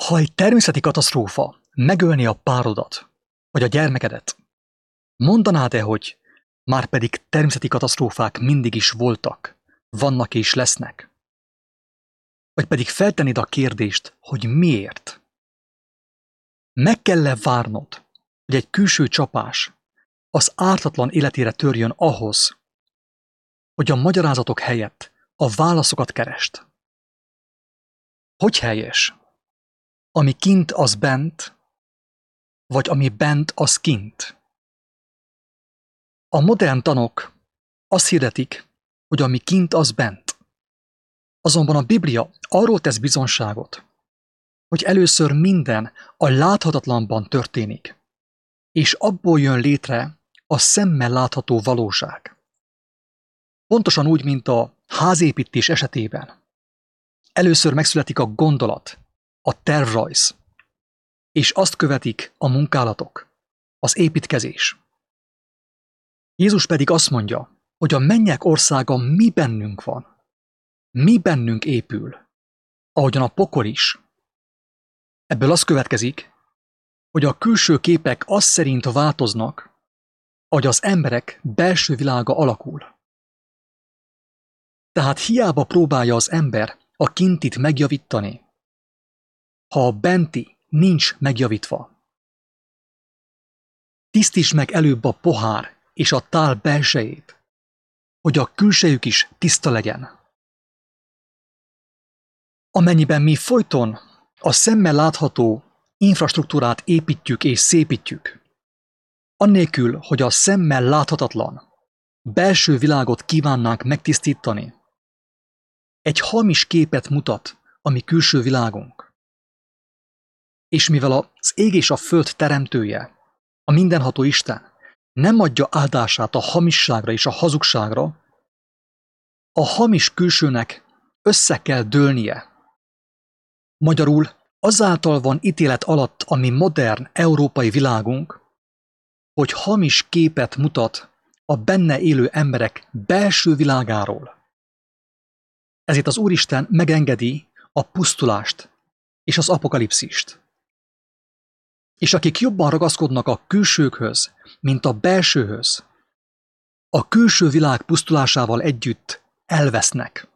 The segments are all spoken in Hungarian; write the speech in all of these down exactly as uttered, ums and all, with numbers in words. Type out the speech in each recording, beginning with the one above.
Ha egy természeti katasztrófa megölni a párodat, vagy a gyermekedet, mondanád-e, hogy márpedig természeti katasztrófák mindig is voltak, vannak és lesznek? Vagy pedig feltennéd a kérdést, hogy miért? Meg kell-e várnod, hogy egy külső csapás az ártatlan életére törjön ahhoz, hogy a magyarázatok helyett a válaszokat kerest? Hogy helyes? Ami kint, az bent, vagy ami bent, az kint? A modern tanok azt hirdetik, hogy ami kint, az bent. Azonban a Biblia arról tesz bizonságot, hogy először minden a láthatatlanban történik, és abból jön létre a szemmel látható valóság. Pontosan úgy, mint a házépítés esetében. Először megszületik a gondolat, a tervrajz, és azt követik a munkálatok, az építkezés. Jézus pedig azt mondja, hogy a mennyek országa mi bennünk van, mi bennünk épül, ahogyan a pokol is. Ebből az következik, hogy a külső képek az szerint változnak, ahogy az emberek belső világa alakul. Tehát hiába próbálja az ember a kintit megjavítani, ha a benti nincs megjavítva. Tisztíts meg előbb a pohár és a tál belsejét, hogy a külsejük is tiszta legyen. Amennyiben mi folyton a szemmel látható infrastruktúrát építjük és szépítjük, annélkül, hogy a szemmel láthatatlan belső világot kívánnánk megtisztítani, egy hamis képet mutat a mi külső világunk. És mivel az ég és a föld teremtője, a mindenható Isten nem adja áldását a hamisságra és a hazugságra, a hamis külsőnek össze kell dőlnie. Magyarul azáltal van ítélet alatt a mi modern európai világunk, hogy hamis képet mutat a benne élő emberek belső világáról. Ezért az Úristen megengedi a pusztulást és az apokalipszist. És akik jobban ragaszkodnak a külsőkhöz, mint a belsőhöz, a külső világ pusztulásával együtt elvesznek.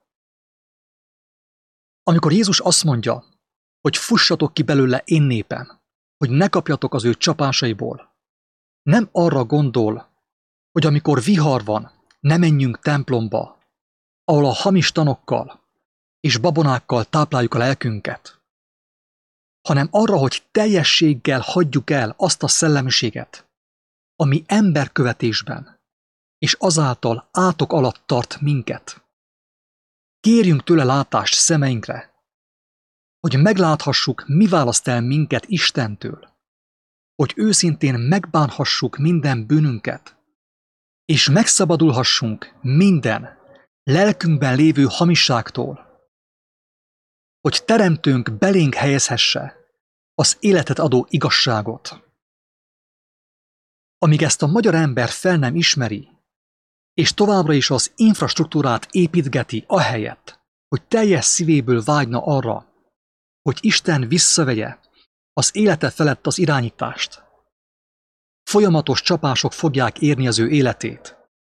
Amikor Jézus azt mondja, hogy fussatok ki belőle én népem, hogy ne kapjatok az ő csapásaiból, nem arra gondol, hogy amikor vihar van, ne menjünk templomba, ahol a hamis tanokkal és babonákkal tápláljuk a lelkünket, hanem arra, hogy teljességgel hagyjuk el azt a szellemiséget, ami emberkövetésben, és azáltal átok alatt tart minket. Kérjünk tőle látást szemeinkre, hogy megláthassuk, mi választ el minket Istentől, hogy őszintén megbánhassuk minden bűnünket, és megszabadulhassunk minden lelkünkben lévő hamisságtól, hogy Teremtőnk belénk helyezhesse az életet adó igazságot. Amíg ezt a magyar ember fel nem ismeri, és továbbra is az infrastruktúrát építgeti ahelyett, hogy teljes szívéből vágyna arra, hogy Isten visszavegye az élete felett az irányítást. Folyamatos csapások fogják érni az ő életét.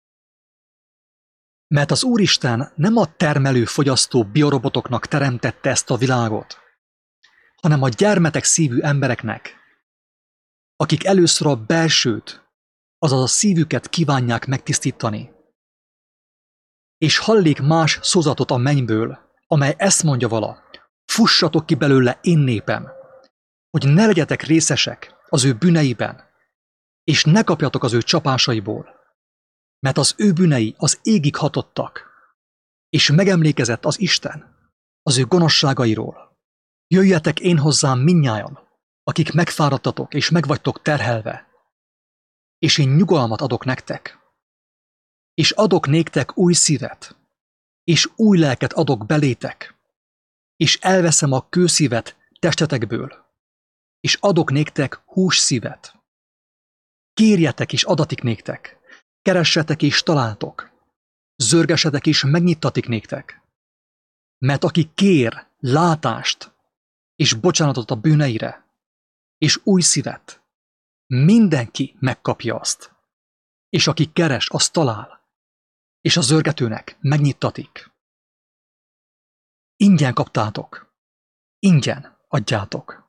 Mert az Úristen nem a termelő-fogyasztó biorobotoknak teremtette ezt a világot, hanem a gyermetek szívű embereknek, akik először a belsőt, azaz a szívüket kívánják megtisztítani. És hallik más szózatot a mennyből, amely ezt mondja vala, fussatok ki belőle én népem, hogy ne legyetek részesek az ő bűneiben, és ne kapjatok az ő csapásaiból, mert az ő bűnei az égig hatottak, és megemlékezett az Isten az ő gonoszságairól. Jöjjetek én hozzám mindnyájan, akik megfáradtatok és megvagytok terhelve, és én nyugalmat adok nektek, és adok néktek új szívet, és új lelket adok belétek, és elveszem a kőszívet testetekből, és adok néktek hússzívet. Kérjetek, és adatik néktek, keressetek, és találtok, zörgesetek, és megnyittatik néktek. Mert aki kér látást, és bocsánatot a bűneire, és új szívet, mindenki megkapja azt. És aki keres, azt talál, és a zörgetőnek megnyittatik. Ingyen kaptátok, ingyen adjátok.